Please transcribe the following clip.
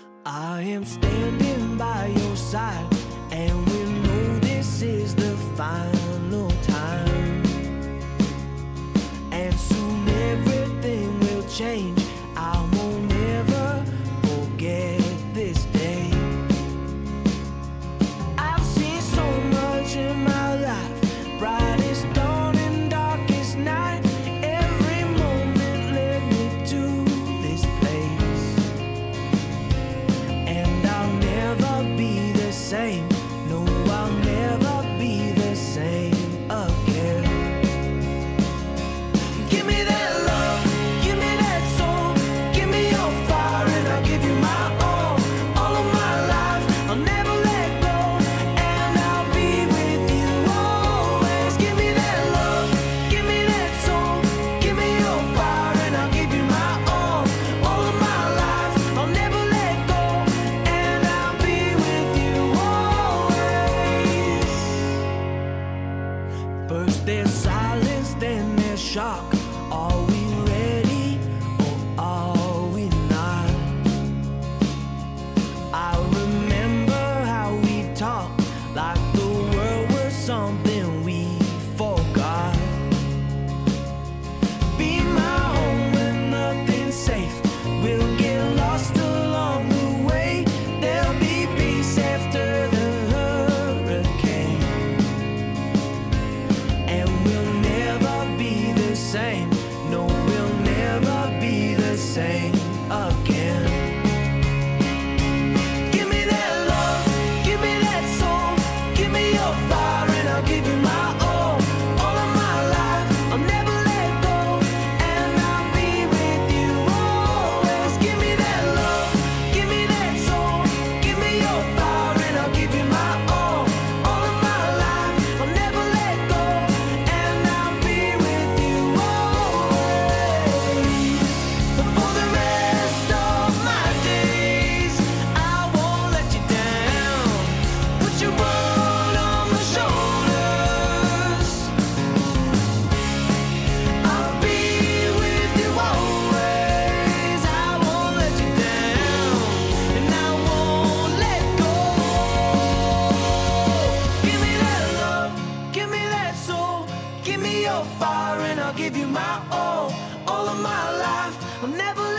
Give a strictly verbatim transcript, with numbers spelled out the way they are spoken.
I am standing by your side, and we know this is the final time. And soon everything will change. I won't ever forget this day. I've seen so much in my life, brightest dawn and darkest night. Every moment led me to this place, and I'll never be the same. No, I'll never be the same again. Give me that love, give me that soul, give me your fire and I'll give you my all. All of my life, I'll never let go, and I'll be with you always. Give me that love, give me that soul, give me your fire and I'll give you my all. All of my life, I'll never let go, and I'll be with you always. First there's silence, then there's shock. Are we ready or are we not? I remember how we talked like the world was something we forgot. Be my home when nothing's safe. We'll get lost along the way. There'll be peace after the hurricane, and we'll never be the same. No, we'll never be the same again. Give me that love, give me that soul, give me your fire and I'll give you my all. All of my life, I'll never let go, and I'll be with you always. Give me that love, give me that soul, give me your fire and I'll give you my all. All of my life, I'll never let go, and I'll be with you always. For the rest of my days, I won't let you down. Put your world on my shoulders. I'll be with you always. I won't let you down, and I won't let go. Give me that love, give me that soul, give me your fire and I'll give you my all. All of my life, I'll never